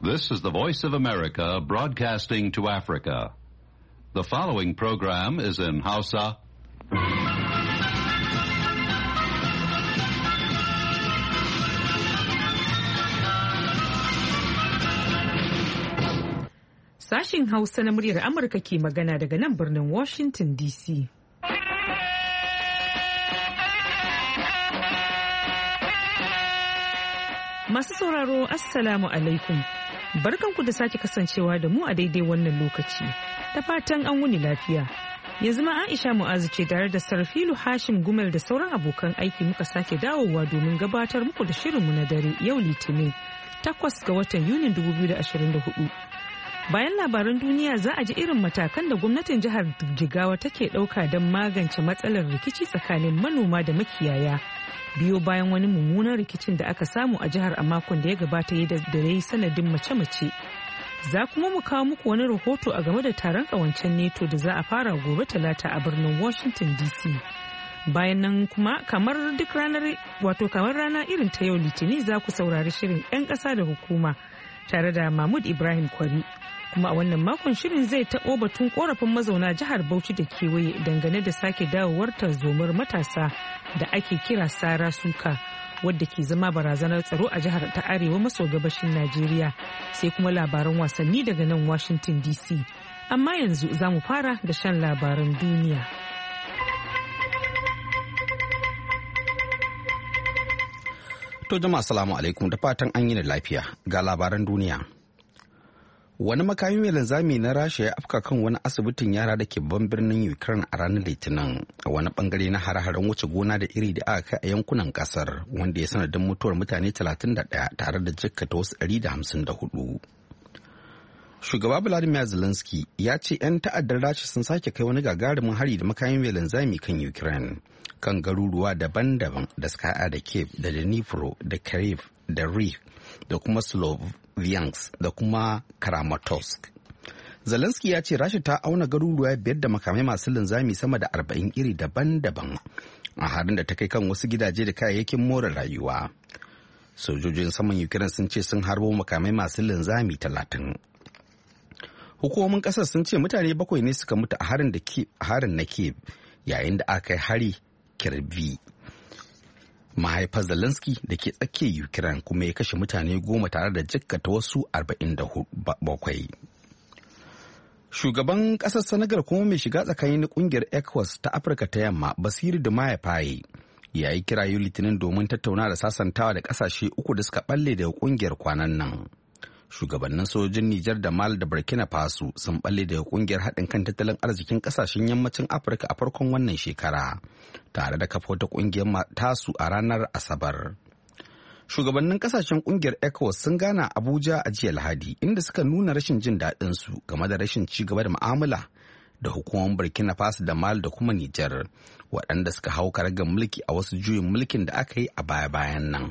This is the Voice of America broadcasting to Africa. The following program is in Hausa. Sashin Hausa na muryar Amurka ke magana daga nan birnin Washington DC. Masu sauraro, Assalamu alaikum. Barkanku da sake kasancewa da mu a daidai wannan lokaci. Da fatan an wuni lafiya. Yanzu ma Aisha Mu'azu ce tare da Sarfilu Hashim Gumel da sauran abokan aiki muka sake dawowa domin gabatar muku da shirinmu na dare yau Litinin 8 ga watan Yunin 2024. Bayan labaran duniya za a ji irin matakan da gwamnatin jihar Jigawa take ɗauka don magance matsalar rikici tsakanin manoma da makiyaya. Biyo bayan wani mummunan rikicin da aka samu a jihar a makon da ya gabata da ya yi sanadin mace-mace. Za kuma mu kawo muku wani rahoto a game da taron ƙawancen neto da za a fara gobe talata a birnin Washington DC. Bayan nan kuma kamar rana irin ta yau Litinin za ku saurari shirin 'yan ƙasa da hukuma tare da Mahmud Ibrahim Kwari. Kuma a wannan makon shirin zai taɓo batun korafin mazauna jihar Bauchi da kewaye dangane da sake dawowar tarzomar matasa da ake kira Sara Suka wadda ke zama barazanar tsaro a jihar ta arewa maso gabashin Najeriya, sai kuma labaran wasanni daga nan Washington DC. Amma yanzu za mu fara da shan labaran duniya. To jama'a assalamu alaikum da fatan an yi da lafiya ga labaran duniya. Wani makami mai linzami na Rasha ya afka kan wani asibitin yara da ke babban birnin Ukraine a ranar Litinin a wani bangare na hare-haren wuce gona da iri da aka kai a yankunan kasar, wanda ya sanadin mutuwar mutane 31 tare da jikkata wasu 154. Shugaba Vladimir Zelensky ya ce 'yan ta'addar Rasha sun sake kai wani gagarumin hari da makami mai linzami kan Ukraine kan garuruwa daban-daban da suka haɗa da Kiev da Dnipro da Kyiv da Rif da kuma Sloviansk da kuma Kramatorsk. Zelensky ya ce Rasha ta auna garuruwa 5 da makamai masu linzami sama da 40 iri daban-daban a harin da ta kai kan wasu gidaje da kayayyakin more rayuwa. Sojojin saman Ukraine sun ce sun harbo makamai masu linzami 30. Hukumomin kasar sun ce mutane 7 ne suka mutu a harin na Kiev yayin da aka kai hari Kirbi, mahaifar Zelensky da ke tsakiyar Ukraine, kuma ya kashe mutane 10 tare da jikkata wasu 47. Shugaban ƙasar Senegal kuma mai shiga tsakanin na ƙungiyar ECOWAS ta Afirka ta Yamma, Basiru Diomaye Faye, ya yi kira yau Litinin domin tattauna da sasantawa da ƙasashe 3 da suka balle daga ƙungiyar kwanan nan. Shugabannin sojojin Nijar da Mali da Burkina Faso sun balle daga kungiyar haɗin kan tattalin arzikin ƙasashen yammacin Afirka a farkon wannan shekara, tare da kafa wata kungiyar tasu a ranar Asabar. Shugabannin ƙasashen kungiyar ECOWAS sun gana Abuja a jiya Lahadi, inda suka nuna rashin jin daɗin su game da rashin ci gaba da mu'amala da hukumomin Burkina Faso da Mali da kuma Nijar, waɗanda suka hau karagar mulki a wasu juyin mulkin da aka yi a baya-bayan nan.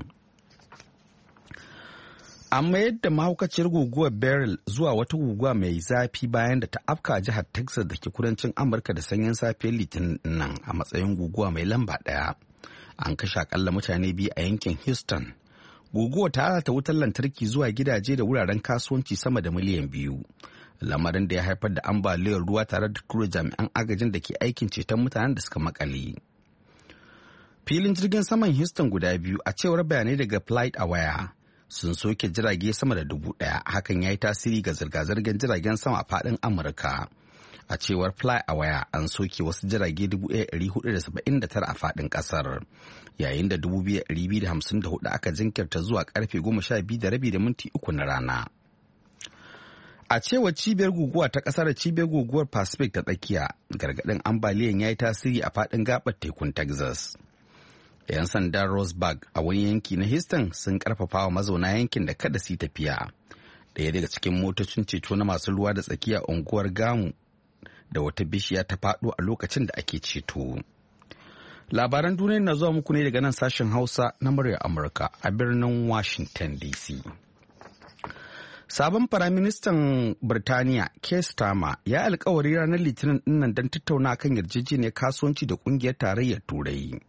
An mayar da mahaukaciyar guguwar Beryl zuwa wata guguwa mai zafi bayan da ta afka jihar Texas da ke kudancin Amurka da sanyin safiyar Litinin nan a matsayin guguwa mai lamba 1. An kashe akalla mutane 2 a yankin Houston. Guguwa ta lalata wutar lantarki zuwa gidaje da wuraren kasuwanci sama da miliyan 2. Lamarin da ya haifar da ambaliyar ruwa tare da tura jami'an agajin da ke aikin ceton mutanen da suka makale. Filin jirgin saman Houston guda 2, a cewar bayanai daga FlightAware, sun soke jirage sama da 1,000. Hakan ya yi tasiri ga zirga-zirgar jiragen sama a faɗin Amurka. A cewar FlightAware, an soke wasu jirage 1,479 a faɗin ƙasar, yayin da 2,254 aka jinkirta zuwa karfe 12:30 na rana. A cewar cibiyar guguwa ta ƙasar, cibiyar guguwar Pacific ta tsakiya, gargaɗin ambaliyan ya yi tasiri a faɗin gaɓar tekun Texas. 'Yan sandan Roseburg a wani yanki na Houston sun karfafa wa mazauna yankin da kada su yi tafiya. Ɗaya daga cikin motocin ceto na masu ruwa da tsakiya unguwar Gamu da wata bishiya ta faɗo a lokacin da ake ceto. Labaran duniya na zuwa muku ne daga nan sashen Hausa na muryar Amurka a birnin Washington DC. Sabon Firaministan Birtaniya Keir Starmer ya alkawari ranar Litinin dinnan don tattauna kan yarjejeniyar kasuwanci da kungiyar tarayyar Turai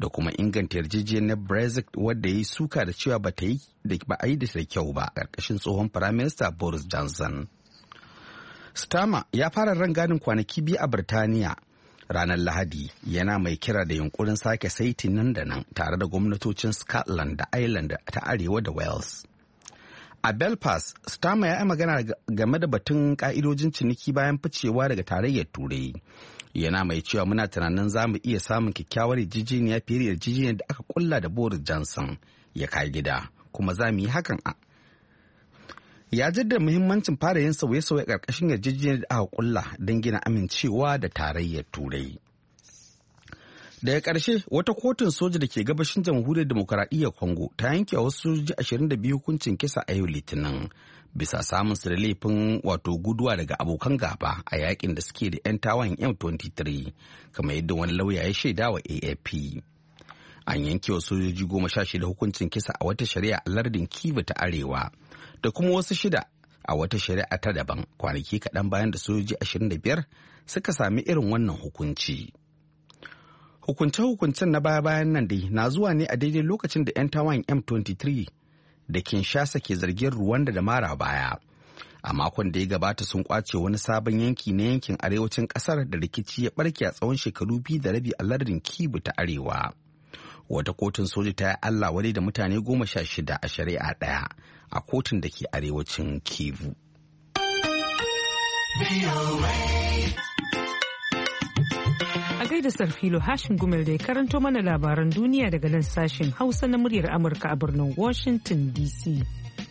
da kuma inganta yarjejeniyar Brexit wadda ya yi suka da cewa ba a yi da kyau ba a ƙarƙashin tsohon Firaminista Boris Johnson. Starmer ya fara rangadin kwanaki 2 a Birtaniya ranar Lahadi, yana mai kira da yunkurin sake saiti nan da nan tare da gwamnatocin Scotland da Ireland ta Arewa da Wales. A Belfast, Starmer ya yi magana game da batun ka'idojin ciniki bayan ficewa daga tarayyar Turai. Yana mai cewa muna tunanin za mu iya samun kyakkyawar yarjejeniya fiye da yarjejeniyar da aka kulla da Boris Johnson ya kai gida, kuma za mu yi hakan ya jaddada muhimmancin fara yin sauye-sauye ƙarƙashin yarjejeniyar da aka kulla don gina amincewa da tarayyar Turai. Daga ƙarshe, wata kotun soja da ke gabashin jamhuriyar demokaradiyyar Congo ta yanke wasu sojoji 22 hukuncin kisa a yau Litinin bisa samun su da laifin guduwa daga abokan gaba a yakin da suke da 'yan tawayen M23, kamar yadda wani lauya ya shaida wa AFP. An yanke wa sojoji 16 hukuncin kisa a wata shari'a a lardin Kivu ta Arewa da kuma wasu 6 a wata shari'a ta daban kwanaki kaɗan bayan da sojoji 25 suka sami irin wannan hukunci. Hukunce-hukuncen na baya-bayan nan dai na zuwa ne a daidai lokacin da 'yan tawayen M23 da Kinshasa ke zargin Rwanda da mara baya. A makon da ya gabata sun kwace wani sabon yanki na yankin arewacin kasar da rikici ya barke a tsawon shekaru 2 da rabi a lardin Kivu ta Arewa. Wata kotun soja ta yi Allah wadai da mutane 16 a shari'a ɗaya a kotun da ke arewacin Kivu. A gaida Sarfilo Hashin Gumel da ya karanto mana labaran duniya daga nan sashen Hausa na muryar Amurka a birnin Washington DC.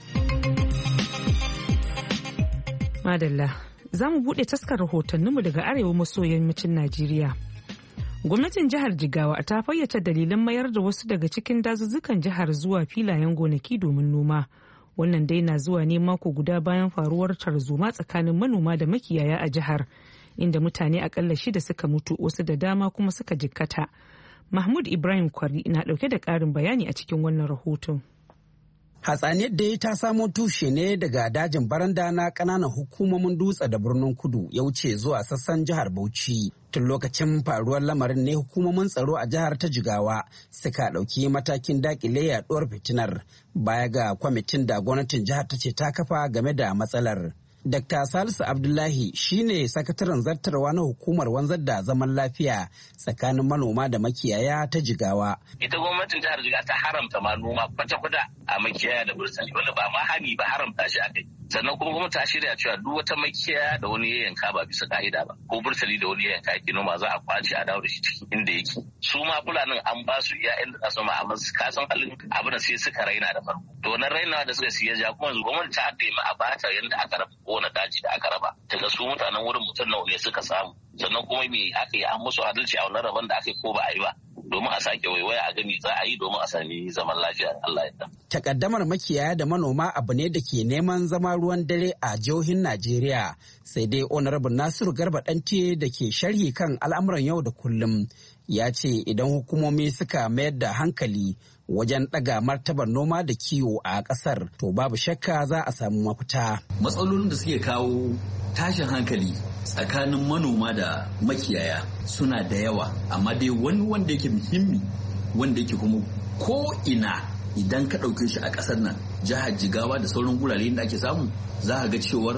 Madalla, za mu buɗe taskar rahotanninmu daga arewa maso yammacin Najeriya. Gwamnatin jihar Jigawa ta fayyace dalilan mayar da wasu daga cikin dazuzzukan jihar zuwa filayen gonaki domin noma. Wannan dai na zuwa ne mako guda bayan faruwar tarzoma tsakanin manoma da makiyaya a jihar, inda mutane akalla 6 suka mutu, wasu da dama kuma suka jikkata. Mahmud Ibrahim Kwari na dauke da karin bayani a cikin wannan rahoton. Hatsaniyar da ta samo tushe ne daga dajin baranda na ƙananan hukumomin Dutse da Birnin Kudu ya wuce zuwa sassan jihar Bauchi. Tun lokacin faruwar lamarin ne hukumomin tsaro a jihar ta Jigawa suka ɗauki matakin dakile yaɗuwar fitinar baya ga kwamitin da gwamnatin jihar ta ce ta kafa game da matsalar. Dr. Salisu Abdullahi shine sakataren zartarwa na hukumar wanzar da zaman lafiya tsakanin manoma da makiyaya ta Jigawa. Ita gwamnatin jihar Jigawa ta haramta ma noma kwata-kwata a makiyaya da bursali, wanda ba ma hani ba haramta shi a kai. Sannan kuma gwamnati ta shirya cewa duk wata makiyaya da wani ya yanka ba bisa ka'ida ba, ko bursali da wani ya yanka yake noma za a kwace a dawo da shi cikin inda yake. Su ma fulanin an ba su iya inda za su ma, amma ka san halin abin da sai suka raina da farko. To wannan rainawa da suka siya ja kuma yanzu gwamnati ta haɗe ma a bata yanda aka raba kowane daji da aka raba. Daga su mutanen wurin mutum nawa ne suka samu. Sannan kuma me aka yi, an musu adalci a wannan rabon da aka yi ko ba a yi ba. Domin a sake waiwaya a gani za a yi domin a sami zaman lafiya Allah ya. Takaddamar makiyaya da manoma abu ne da ke neman zama ruwan dare a jihohin Najeriya, sai dai Honorable Nasiru Garba Dante da ke sharhi kan al'amuran yau da kullum ya ce idan hukumomi suka mayar da hankali wajen ɗaga martabar noma da kiwo a ƙasar to babu shakka za a samu mafita. Matsalolin da suke kawo tashin hankali tsakanin manoma da makiyaya suna da yawa, amma dai wani wanda yake muhimmi wanda yake kuma ko ina idan ka ɗauke shi a ƙasar nan jihar Jigawa da sauran gurare da ake samu za a ga cewar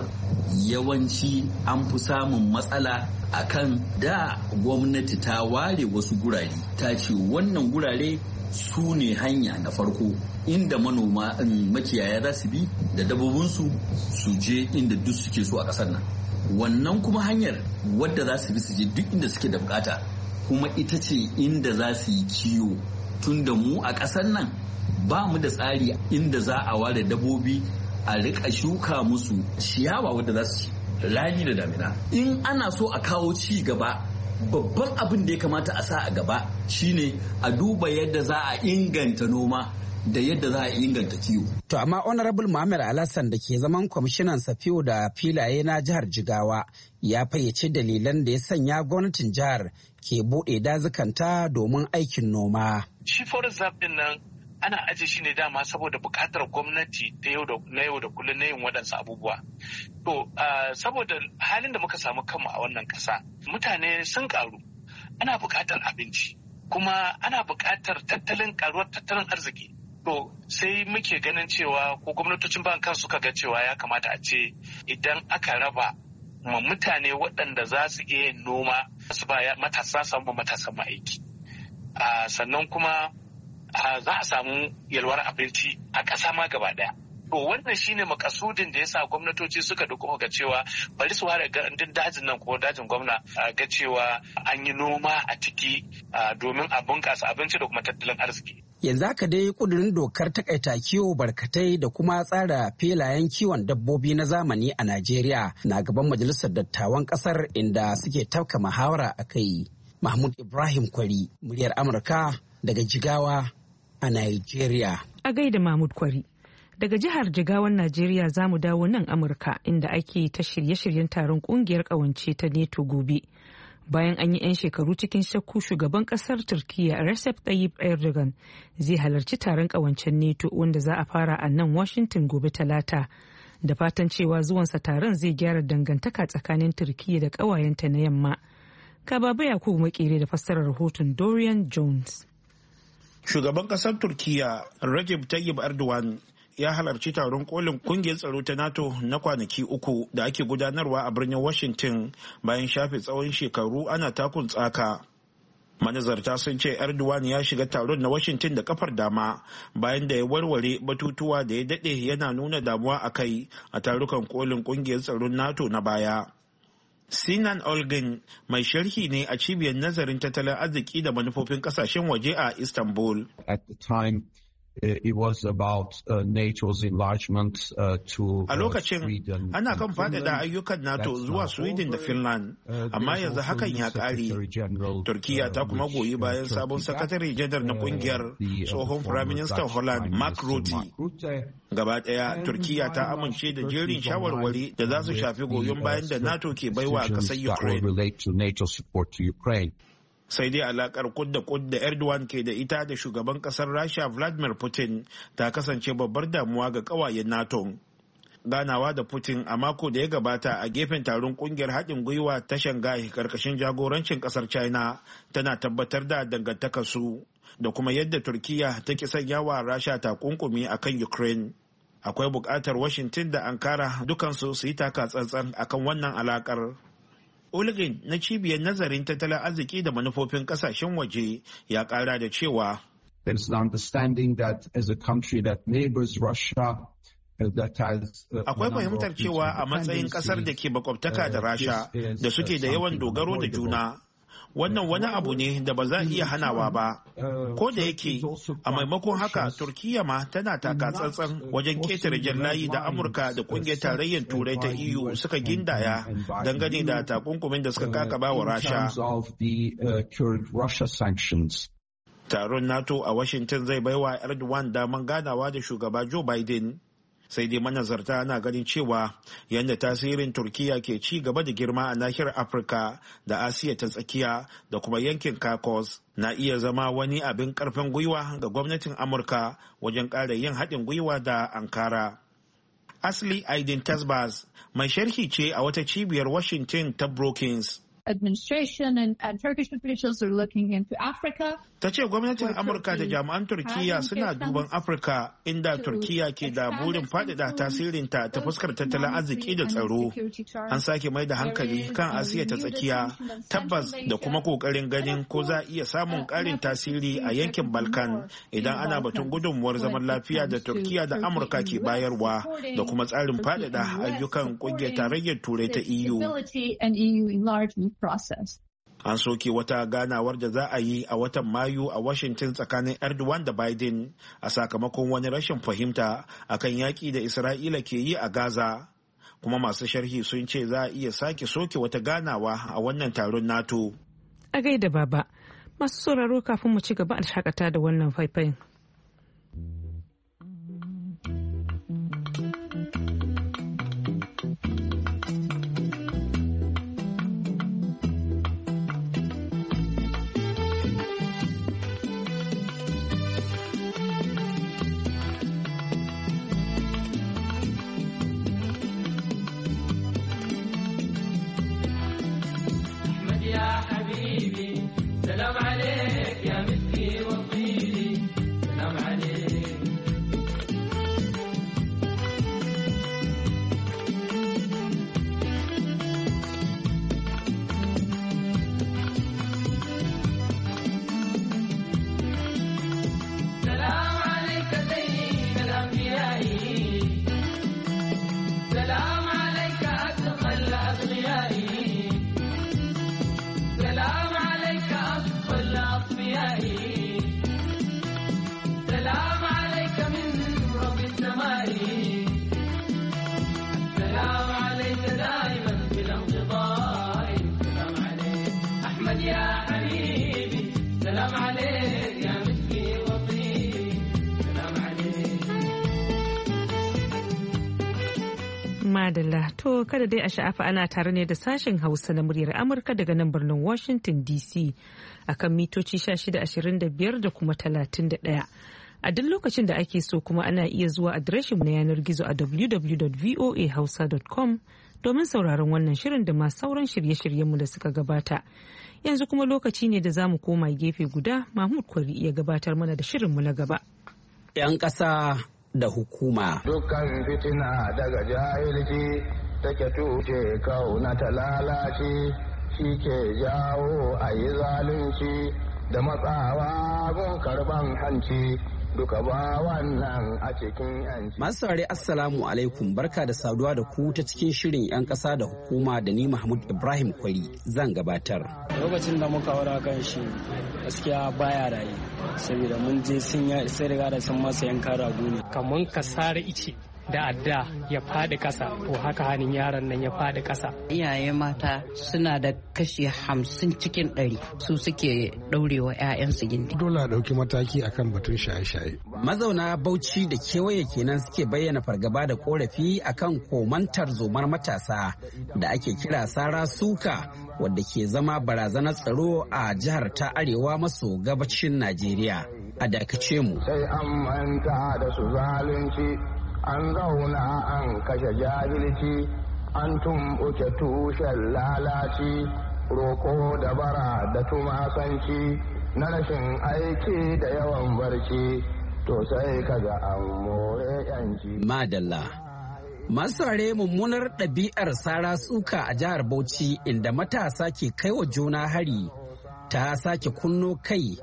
yawanci an fi samun matsala akan da gwamnati ta ware wasu gurare ta ce wannan gurare su ne hanya na farko inda manoma makiyaya za su bi da dabbobinsu su je inda duk suke so a ƙasar nan. Wannan kuma hanyar wadda za su bi su je duk inda suke da bukata kuma ita ce inda za su yi kiwo, tun da mu a ƙasar nan ba mu da tsari inda za a ware dabbobi a rika shuka musu ciyawa wadda za su ci rani da damina. In ana so a kawo ci gaba, babban abin da ya kamata a sa a gaba shine a duba yadda za a inganta noma da yadda za a inganta kiwo. To amma Honorable Muhammad Alassan da ke zaman kwamishinan safiyo da filaye na jihar Jigawa ya fayyace dalilan da ya sanya gwamnatin jihar ke buɗe dazukanta domin aikin noma. Shi forest reserve din nan ana aje shi ne dama saboda buƙatar gwamnati ta yau da kullum na yin waɗansu abubuwa. To saboda halin da muka samu kanmu a wannan ƙasa, mutane sun ƙaru, ana buƙatar abinci. kuma ana buƙatar ƙaruwar tattalin arziki. To sai muke ganin cewa ko gwamnatocin ban kansu suka ga cewa ya kamata a ce idan aka raba ma mutane waɗanda za su iya noma su ba matasa samu matasan aiki. Sannan kuma za a samu yalwar abinci a ƙasa ma gaba ɗaya. To wannan shine makasudin da yasa gwamnatoci suka duka ga cewa bari su ware gandun dajin nan ko dajin gwamna ga cewa an yi noma a ciki domin a bunƙasa abinci da kuma tattalin arziki. Yanzu haka dai kudurin dokar takaita kiwo barkatai da kuma tsara filayen kiwon dabbobi na zamani a Najeriya na gaban majalisar dattawan kasar inda suke tafka muhawara a kai. Mahmud Ibrahim Kwari, muryar Amurka daga Jigawa a Najeriya. A gaida Mahmud Kwari. Daga jihar Jigawan Najeriya za mu dawo nan Amurka inda ake ta shirye-shiryen taron kungiyar kawance ta NATO gobe. Bayan an yi 'yan shekaru cikin shakku, shugaban kasar Turkiyya Recep Tayyip Erdogan zai halarci taron kawancen NATO wanda za a fara a nan Washington gobe Talata. Da fatan cewa zuwansa taron zai gyara dangantaka tsakanin Turkiyya da ƙawayenta na yamma. Kababa Yakubu Makere da fassarar rahoton Dorian Jones. Shugaban kasar Turkiyya Recep Tayyip Erdogan ya halarci taron kolin kungiyar tsaro ta NATO na kwanaki 3 da ake gudanarwa a birnin Washington bayan shafe tsawon shekaru ana takun tsaka. Manazarta sun ce Erdogan ya shiga taron na Washington da kafar dama bayan da ya warware batutuwa da ya dade yana nuna damuwa a kai a tarukan kolin kungiyar tsaron NATO na baya. Sinan Olgin mai sharhi ne a cibiyar nazarin tattalin arziki da manufofin kasashen waje a Istanbul. At the time, it was about NATO's enlargement to a lokacin ana kan faɗaɗa ayyukan NATO zuwa Sweden da Finland, amma yanzu hakan ya ƙare. Turkiya ta kuma goyi bayan sabon sakatare janar na ƙungiyar tsohon Firaministan Holland Mark Rutte. Gaba ɗaya Turkiya ta amince da jerin shawarwari da za su shafi goyon bayan da NATO ke baiwa ƙasar Ukraine. Sai dai alakar kud da Erdogan ke da ita da shugaban kasar Rasha Vladimir Putin ta kasance babbar damuwa ga kawayen NATO. Ganawa da Putin a mako da ya gabata a gefen taron kungiyar haɗin gwiwa ta Shanghai karkashin jagorancin kasar China tana tabbatar da dangantakarsu da kuma yadda Turkiya take sanya wa Rasha takunkumi akan Ukraine. Akwai buƙatar Washington da Ankara dukansu su yi taka tsantsan akan wannan alakar. Ulgin na cibiyar nazarin tattalin arziki da manufofin kasashen waje ya kara da cewa akwai fahimtar cewa a matsayin kasar da ke makwabtaka da Rasha da suke da yawan dogaro da juna, wannan wani abu ne da ba za a iya hanawa ba. Ko da yake a maimakon haka Turkiyya ma tana taka tsantsan wajen ketare jan layi da Amurka da kungiyar tarayyar Turai ta EU suka gindaya dangane da takunkumin da suka kakaba wa Rasha. Taron NATO a Washington zai baiwa Erdogan daman ganawa da shugaba Joe Biden. Sai dai manazarta na ganin cewa yadda tasirin Turkiyya ke ci gaba da girma a nahiyar Afirka da Asiya ta tsakiya da kuma yankin Caucasus na iya zama wani abin karfin gwiwa ga gwamnatin Amurka wajen ƙara yin haɗin gwiwa da Ankara. Asli Aydin Tasbas mai sharhi ce a wata cibiyar Washington ta Brookings. Administration and Turkish officials are looking into Africa. Ta ce gwamnatin Amurka da jami'an Turkiyya suna duban Afirka inda Turkiyya ke da burin faɗaɗa tasirinta ta fuskar tattalin arziki da tsaro. An sake mai da hankali kan Asiya ta tsakiya, tabbas da kuma ƙoƙarin ganin ko za a iya samun ƙarin tasiri a yankin Balkan idan ana batun gudunmuwar zaman lafiya da Turkiyya da Amurka ke bayarwa da kuma tsarin faɗaɗa ayyukan ƙungiyar tarayyar Turai ta EU. Process. An soke wata ganawar da za a yi a watan Mayu a Washington tsakanin Erdogan da Biden a sakamakon wani rashin fahimta akan yaƙi da Isra'ila ke yi a Gaza. Kuma masu sharhi sun ce za a iya sake soke wata ganawa a wannan taron NATO. A gaida baba, masu sauraro kafin mu ci gaba a shakata da wannan faifayin. سلام عليك يا Madalla to kada dai a sha'afa ana tare ne da sashen Hausa na muryar Amurka daga nan birnin Washington DC akan mitoci 1625 da kuma 31. A duk lokacin da ake so kuma ana iya zuwa adireshin na yanar gizo a www.voahausa.com domin sauraron wannan shirin da ma sauran shirye-shiryenmu da suka gabata. Yanzu kuma lokaci ne da za mu koma gefe guda Mahmud Kwari ya gabatar mana da shirinmu na gaba. 'Yan ƙasa da hukuma. Dukkan fitina daga jahilci take tuce kauna ta lalace shi ke jawo a yi zalunci da matsawa gun karban hanci duka ba wannan a cikin yanci. Masu saurari Assalamu alaikum, barka da saduwa da ku ta cikin shirin 'yan ƙasa da hukuma da ni Mahmud Ibrahim Kwari zan gabatar. Lokacin da muka wara kan shi gaskiya baya rayu saboda mun je sun riga da sun masa yanka rago ne. Kamun ka sare ice da adda ya faɗi ƙasa to haka hannun yaron nan ya faɗi ƙasa. Iyaye mata suna da kashi 50 cikin 100 su suke ɗaurewa 'ya'yansu gindi. Dole a ɗauki mataki akan batun shaye-shaye. Mazauna Bauchi da kewaye kenan suke bayyana fargaba da korafi akan komantar zomar matasa da ake kira sara suka wadda ke zama barazanar tsaro a jihar ta arewa maso gabashin Najeriya. A dakace mu. Sai an manta da su zalunci. An zauna an kashe jahilci, an tumɓuke tushen lalaci, roƙo da bara da tumasanci, na rashin aiki da yawan barci, to sai kaga an more yanci. Madalla. Masu saurare mummunar ɗabi'ar sara suka a jihar Bauchi inda matasa ke kaiwa juna hari ta sake kunno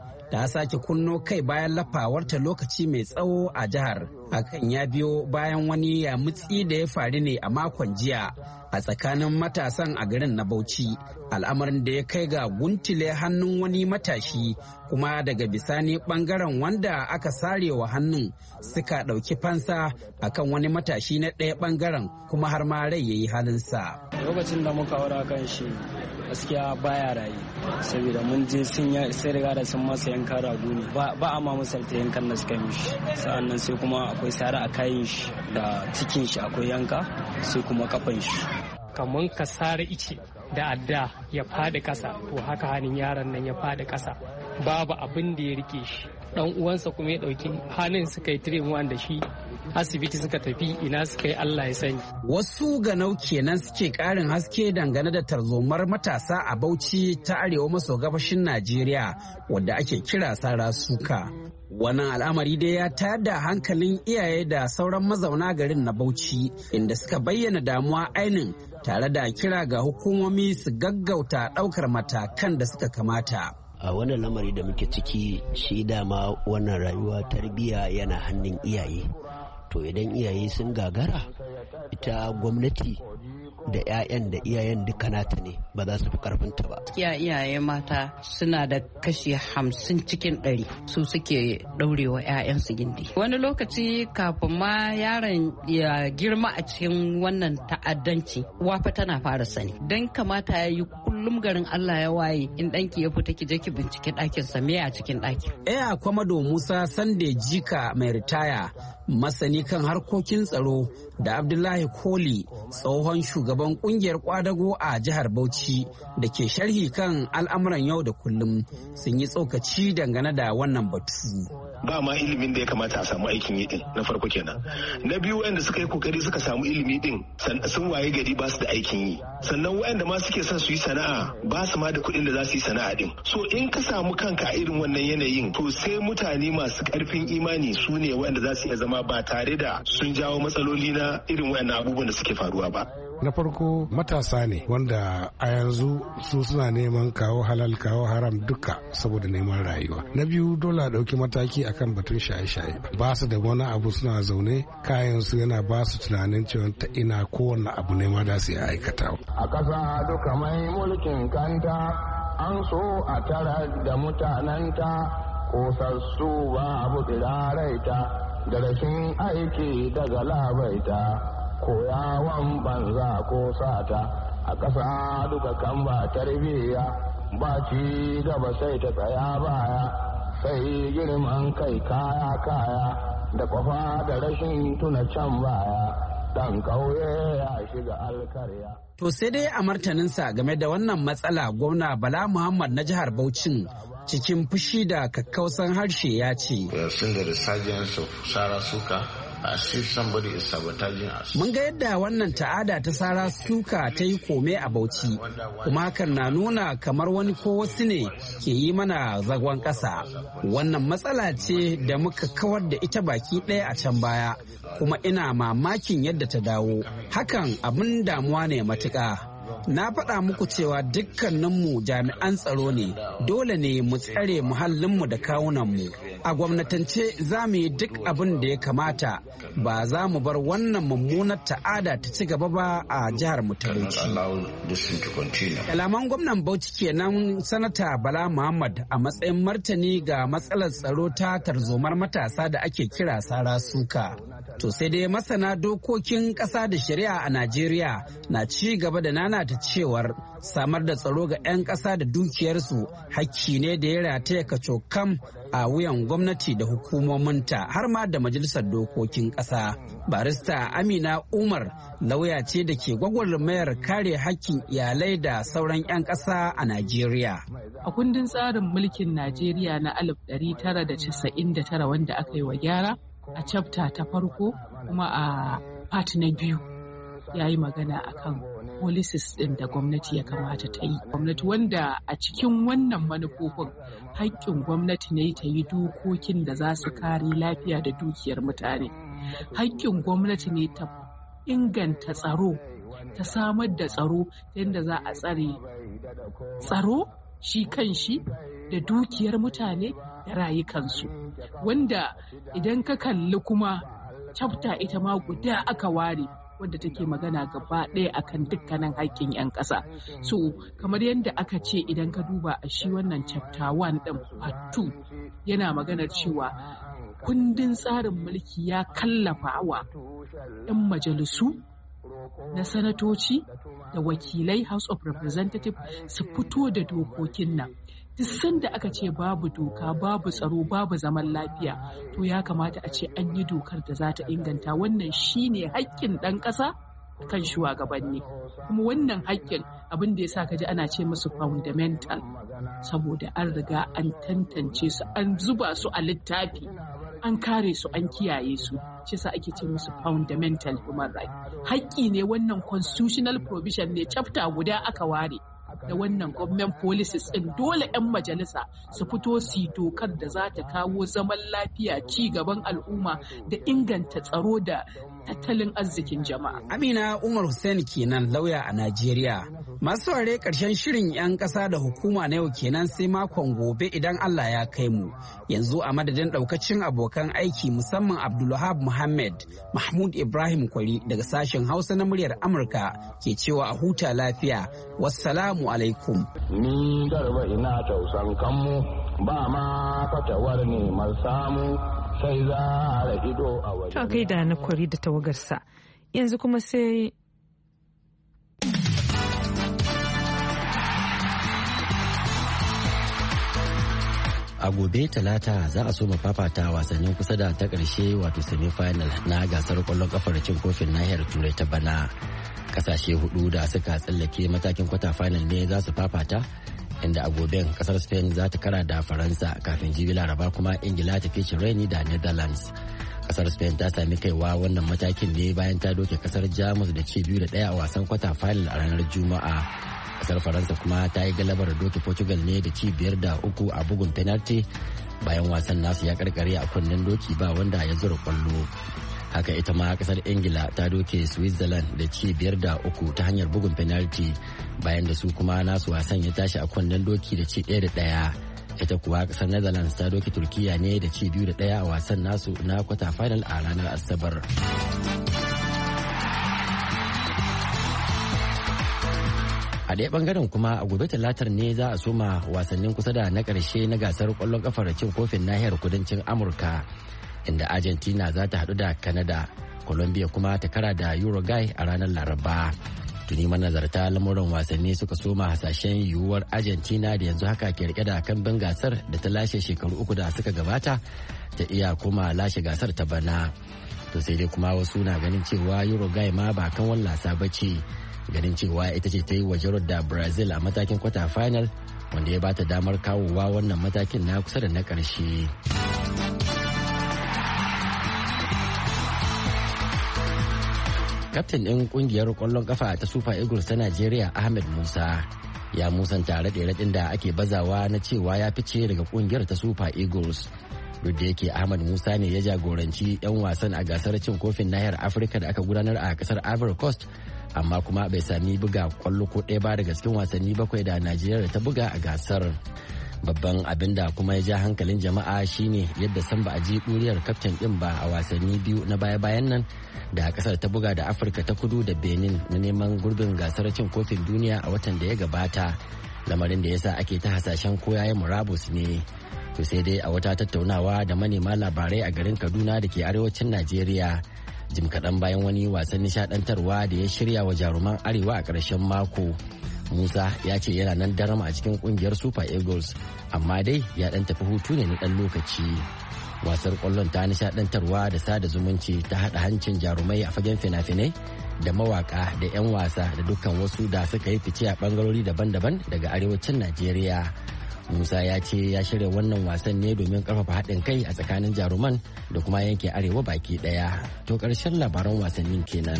kai bayan lafawarta lokaci mai tsawo a jihar. Hakan ya biyo bayan wani yamutsi da ya faru ne a makon jiya a tsakanin matasan a garin na Bauchi, al'amarin da ya kai ga guntule hannun wani matashi, kuma daga bisani bangaren wanda aka sarewa hannun suka ɗauki fansa akan wani matashi na ɗaya bangaren, kuma har ma rai yayi halinsa. Lokacin da muka wara kan shi gaskiya baya rayu saboda mun je sun riga da sun masa yanka rago ne ba a ma misalta yankan da suka mishi. Sa'annan sai kuma akwai sara a kayan shi da cikin shi akwai yanka sai kuma kafan shi. Kamun ka sare ice da adda ya faɗi ƙasa to haka hannun yaron nan ya faɗi ƙasa babu abin da ya rike shi. Dan uwansa kuma ya ɗauki hannun suka yi tiremuwan da shi asibiti suka tafi ina suka yi Allah ya sani. Wasu ganau kenan suke ƙarin haske dangane da tarzomar matasa a Bauchi ta arewa maso gabashin Najeriya wadda ake kira sara suka. Wannan al'amari dai ya tayar da hankalin iyaye da sauran mazauna garin na Bauchi inda suka bayyana damuwa ainin tare da kira ga hukumomi su gaggauta ɗaukar matakan da suka kamata. A wannan lamari da muke ciki shi dama wannan rayuwa tarbiyya yana hannun iyaye. To idan iyaye sun gagara ita gwamnati da 'ya'yan da iyayen duka nata ne ba za su fi karfinta ba. Iyaye mata suna da kashi 50 cikin 100 su suke ɗaurewa 'ya'yansu gindi. Wani lokaci kafin ma yaron ya girma a cikin wannan ta'addanci wafa tana fara sani. Don kamata ya yi kullum garin Allah ya waye in ɗanki ya fita ki je ki bincike ɗakinsa me a cikin ɗakin. Eya Kwamado Musa Sande Jika mai ritaya masani kan harkokin tsaro da Abdullahi Koli tsohon shugaban kungiyar kwadago a jihar Bauchi da ke sharhi kan al'amuran yau da kullum sun yi tsokaci dangane da wannan batu. Ba ma ilimin da ya kamata a samu aikin yi din na farko kenan. Na biyu wanda suka yi kokari suka samu ilimi din sun waye gari ba su da aikin yi. Sannan wanda ma suke son su yi sana'a ba su ma da kuɗin da za su yi sana'a din. So in ka samu kanka a irin wannan yanayin to sai mutane masu ƙarfin imani su ne wanda za su iya zama ba tare da sun jawo matsaloli na irin wayannan abubuwan da suke faruwa ba. Na farko matasa ne wanda a yanzu su suna neman kawo halal kawo haram duka saboda neman rayuwa. Na biyu dole a ɗauki mataki akan batun shaye-shaye. Ba su da wani abu suna zaune kayan su yana ba su tunanin cewa ta ina kowanne abu ne ma da su ya aikata. A ƙasa duka mai mulkin kanta an so a tara da mutanenta kosassu ba abu tsiraraita da rashin aiki daga labaita. Koyawan banza ko sata a ƙasa duka kan ba tarbiyya ba ci gaba sai ta tsaya baya sai girman kai kaya da kwafa da rashin tuna can baya ɗan ƙauye ya shiga alkarya. To sai dai a martaninsa game da wannan matsala gwamna Bala Muhammad na jihar Bauchin cikin fushi da kakkausan harshe ya ce. Mun ga yadda wannan ta'ada ta sara suka ta yi kome a Bauchi, kuma hakan na nuna kamar wani ko wasu ne ke yi mana zagon ƙasa. Wannan matsala ce da muka kawar da ita baki ɗaya a can baya, kuma ina mamakin yadda ta dawo. Hakan abin damuwa ne matuƙa. Na faɗa muku cewa dukkaninmu jami'an tsaro ne, dole ne mu tsare muhallinmu da kawunanmu. A gwamnatance za mu yi duk abin da ya kamata, ba za mu bar wannan mummunar ta'ada ta ci gaba ba a jihar mu ta Bauchi. Kalaman gwamnan Bauchi kenan Sanata Bala Muhammad a matsayin martani ga matsalar tsaro ta tarzomar matasa da ake kira sara suka. To sai dai masana dokokin ƙasa da shari'a a Najeriya na ci gaba da nanata cewar samar da tsaro ga 'yan ƙasa da dukiyarsu hakki ne da ya rataya kacokam a wuyan gwamnati da hukumominta har ma da majalisar dokokin ƙasa. Barista Amina Umar lauya ce da ke gwagwarmayar kare hakkin iyalai da sauran 'yan ƙasa a Najeriya. A kundin tsarin mulkin Najeriya na 1999 wanda aka yi wa gyara a chapter ta farko kuma a part na biyu ya yi magana akan policies ɗin da gwamnati ya kamata ta yi. Gwamnati wanda a cikin wannan manufofin haƙƙin gwamnati ne ta yi dokokin da za su kare lafiya da dukiyar mutane. Haƙƙin gwamnati ne ta inganta tsaro, ta samar da tsaro yadda za a tsare tsaro shi kan shi da dukiyar mutane da rayukansu. Wanda idan ka kalli kuma chapter ita ma guda aka ware wadda take magana gaba ɗaya akan dukkanin haƙƙin 'yan ƙasa. So kamar yadda aka ce idan ka duba a shi wannan chapter 1 ɗin part 2 yana maganar cewa kundin tsarin mulki ya kallafa wa 'yan majalisu na sanatoci da wakilai House of Representatives su fito da dokokin nan. Duk sanda aka ce babu doka, babu tsaro, babu zaman lafiya, to ya kamata a ce an yi dokar da za ta inganta. Wannan shine haƙƙin ɗan ƙasa kan shugabanni. Kuma wannan haƙƙin abin da ya sa ka ji ana ce musu fundamental, saboda an riga an tantance su, an zuba su a littafi, an kare su, an kiyaye su. Shi sa ake ce musu fundamental human right. Haƙƙi ne, wannan constitutional provision ne, chapter guda aka ware da wannan government policies ɗin. Dole 'yan majalisa su fito su yi dokar da za ta kawo zaman lafiya, ci gaban al'umma da inganta tsaro da tattalin arzikin jama'a. Amina Umar Hussein kenan lauya a Najeriya. Masu ware ƙarshen shirin 'yan ƙasa da hukuma na yau kenan sai makon gobe idan Allah ya kai mu. Yanzu a madadin ɗaukacin abokan aiki musamman Abdulwahab Muhammad, Mahmud Ibrahim Kwari daga sashen Hausa na muryar Amurka ke cewa a huta lafiya. Wassalamu alaikum. Ni garba ina tausan kanmu ba ma fatawar neman samu sai za a ido a wajen. Ta gaida na Kwari da tawagarsa. Yanzu kuma sai a gobe talata za a soma fafata wasannin kusa da ta ƙarshe wato semi-final na gasar ƙwallon kafar cin kofin nahiyar turai ta bana. Kasashe hudu da suka tsallake matakin kwata final ne za su fafata, inda a goben kasar Spain za ta kara da Faransa kafin jibi Laraba kuma Ingila ta fice raini da Netherlands. Kasar Spain ta sami kaiwa wannan matakin ne bayan ta doke kasar Jamus da ci 2-1 a wasan kwata final a ranar Juma'a. Kasar Faransa kuma ta yi galabar doke Portugal ne da ci 5-3 a bugun penalty bayan wasan nasu ya karkare a kunnen doki ba wanda ya zura kwallo. Haka ita ma kasar Ingila ta doke Switzerland da ci 5-3 ta hanyar bugun penalty bayan da su kuma nasu wasan ya tashi a kunnen doki da ci 1-1. Ita kuwa kasar Netherlands ta doke Turkiya ne da ci 2-1 a wasan nasu na kwata final a ranar Asabar. A ɗaya bangaren kuma a gobe talatar ne za a soma wasannin kusa da na ƙarshe na gasar ƙwallon kafar cin kofin nahiyar kudancin Amurka, inda Argentina za ta haɗu da Canada, Colombia kuma ta kara da Uruguay a ranar Laraba. Tuni manazarta lamuran wasanni suka soma hasashen yiwuwar Argentina da yanzu haka ke rike da kambin gasar da ta lashe shekaru uku da suka gabata ta iya kuma lashe gasar ta bana. To sai dai kuma wasu na ganin cewa Uruguay ma ba kan wallasa ba ce, ganin cewa ita ce ta yi waje da Brazil a matakin kwata final, wanda ya bata damar kawowa wannan matakin na kusa da na ƙarshe. Kaftin ɗin ƙungiyar ƙwallon ƙafa ta Super Eagles ta Najeriya Ahmed Musa ya musanta raɗe-raɗin da ake bazawa na cewa ya fice daga ƙungiyar ta Super Eagles. Duk da yake Ahmed Musa ne ya jagoranci 'yan wasan a gasar cin kofin nahiyar Afirka da aka gudanar a ƙasar Ivory Coast, amma kuma bai sami buga ƙwallo ko ɗaya ba daga cikin wasanni 7 da Najeriya ta buga a gasar. Babban abin da kuma ya ja hankalin jama'a shine yadda san ba a ji ɗuriyar kaftin ɗin ba a wasanni 2 na baya-bayan nan da kasar ta buga da Afirka ta Kudu da Benin na neman gurbin gasar cin kofin duniya a watan da ya gabata, lamarin da yasa ake ta hasashen ko yayi murabus ne. To sai dai a wata tattaunawa da manema labarai a garin Kaduna da ke arewacin Najeriya, jim kaɗan bayan wani wasan nishaɗantarwa da ya shirya wa jaruman arewa a ƙarshen mako, Musa ya ce yana nan daram a cikin kungiyar Super Eagles, amma dai ya dan tafi hutu ne na dan lokaci. Wasar kwallon ta nishadantarwa da sada zumunci ta hada hancin jarumai a fagen fina-finai da mawaka da 'yan wasa da dukkan wasu da suka yi fice a bangarori daban-daban daga arewacin Najeriya. Musa ya ce ya shirya wannan wasan ne domin karfafa haɗin kai a tsakanin jaruman da kuma yanke arewa baki ɗaya. To ƙarshen labaran wasannin kenan.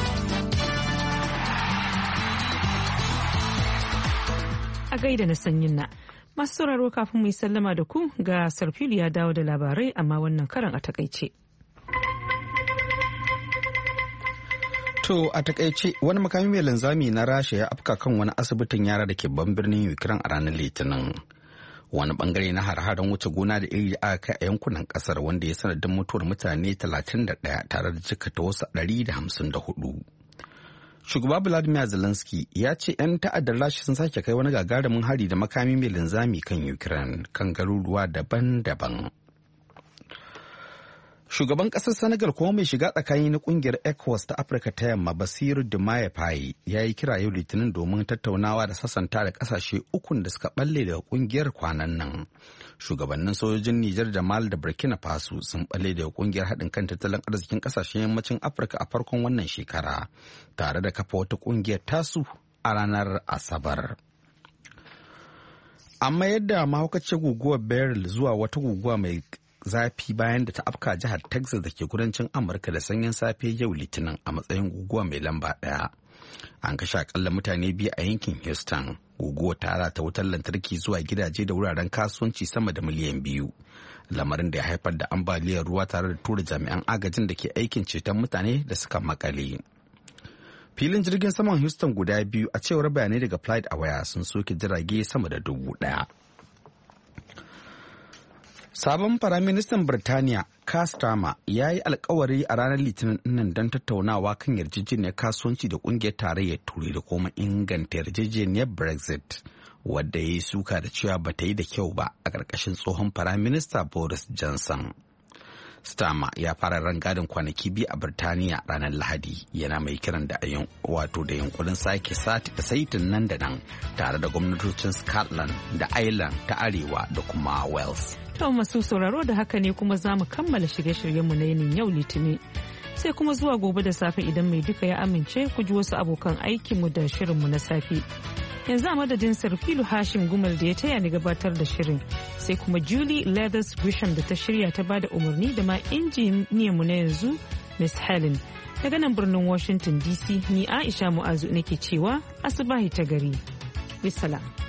A gaida na sanyin na masu sauraro, kafin mu yi sallama da ku ga Sarfilu ya dawo da labarai, amma wannan karan a takaice. To a takaice, wani makami mai linzami na Rasha ya afka kan wani asibitin yara da ke babban birnin Ukraine a ranar Litinin. Wani bangare na har-haren wuce gona da iri aka kai a yankunan kasar, wanda ya sanadin mutuwar mutane 31 tare da jikata wasu 154. Shugaba Vladimir Zelensky ya ce 'yan ta'addar Rasha sun sake kai wani gagarumin hari da makami mai linzami kan Ukraine kan garuruwa daban-daban. Shugaban ƙasar Senegal kuma mai shiga tsakani na ƙungiyar ECOWAS ta Afirka ta Yamma, Basiru Diomaye Faye, ya yi kira yau Litinin domin tattaunawa da sasanta da ƙasashe ukun da suka balle daga ƙungiyar kwanan nan. Shugabannin sojojin Nijar da Mali da Burkina Faso sun balle daga ƙungiyar haɗin kan tattalin arzikin ƙasashen yammacin Afirka a farkon wannan shekara, tare da kafa wata ƙungiyar tasu a ranar Asabar. Amma yadda mahaukacin guguwar Beryl zuwa wata guguwa mai zafi bayan da ta afka jihar Texas da ke kudancin Amurka da sanyin safe yau Litinin a matsayin guguwa mai lamba 1. An kashe akalla mutane 2 a yankin Houston. Guguwa ta rata wutar lantarki zuwa gidaje da wuraren kasuwanci sama da miliyan 2. Lamarin da ya haifar da ambaliyar ruwa tare da tura jami'an agajin da ke aikin ceton mutane da suka makale. Filin jirgin saman Houston guda 2, a cewar bayanai daga Flight Aware, sun soke jirage sama da 1,000. Sabon Firaministan Birtaniya, Keir Starmer, ya yi alkawari a ranar Litinin nan don tattaunawa kan yarjejeniyar kasuwanci da kungiyar tarayyar Turai da kuma inganta yarjejeniyar Brexit, wadda ya yi suka da cewa ba ta yi da kyau ba a ƙarƙashin tsohon Firaminista Boris Johnson. Starmer ya fara rangadin kwanaki 2 a Birtaniya ranar Lahadi, yana mai kiran da da yunkurin sake saitin nan da nan tare da gwamnatocin Scotland da Ireland ta Arewa da kuma Wales. To masu sauraro, da haka ne kuma za mu kammala shirye-shiryenmu na yinin yau Litinin. Sai kuma zuwa gobe da safe idan mai duka ya amince, ku ji wasu abokan aikinmu da shirinmu na safe. Yanzu a madadin Sarfilu Hashim Gumal da ya taya ni gabatar da shirin, sai kuma Julie Leathers Grisham da ta shirya ta bada umarni da ma injiniyanmu na yanzu Miss Helen. Daga nan birnin Washington DC, ni Aisha Mu'azu nake cewa asubahi ta gari. Bisalam.